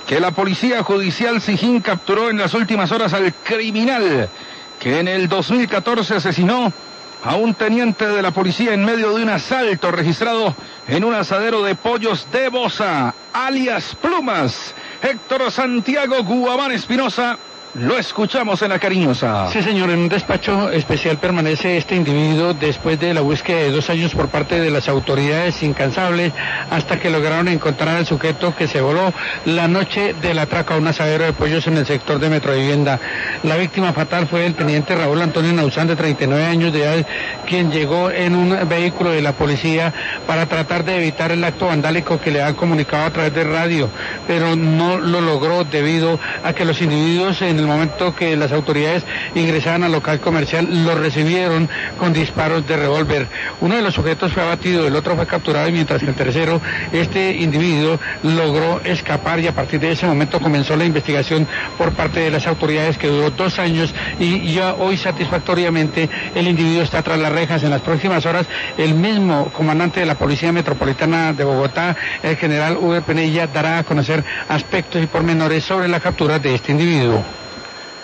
que la Policía Judicial Sijín capturó en las últimas horas al criminal que en el 2014 asesinó a un teniente de la policía en medio de un asalto registrado en un asadero de pollos de Bosa, alias Plumas. Héctor Santiago Guamán Espinosa, lo escuchamos en La Cariñosa. Sí, señor, en un despacho especial permanece este individuo después de la búsqueda de 2 años por parte de las autoridades incansables hasta que lograron encontrar al sujeto que se voló la noche del atraco a un asadero de pollos en el sector de Metrovivienda. La víctima fatal fue el teniente Raúl Antonio Nauzán, de 39 años de edad, quien llegó en un vehículo de la policía para tratar de evitar el acto vandálico que le han comunicado a través de radio, pero no lo logró debido a que los individuos en el momento que las autoridades ingresaban al local comercial lo recibieron con disparos de revólver. Uno de los sujetos fue abatido, el otro fue capturado, mientras que el tercero, este individuo, logró escapar, y a partir de ese momento comenzó la investigación por parte de las autoridades, que duró 2 años, y ya hoy satisfactoriamente el individuo está tras las rejas. En las próximas horas el mismo comandante de la Policía Metropolitana de Bogotá, el general V. Penella, dará a conocer aspectos y pormenores sobre la captura de este individuo.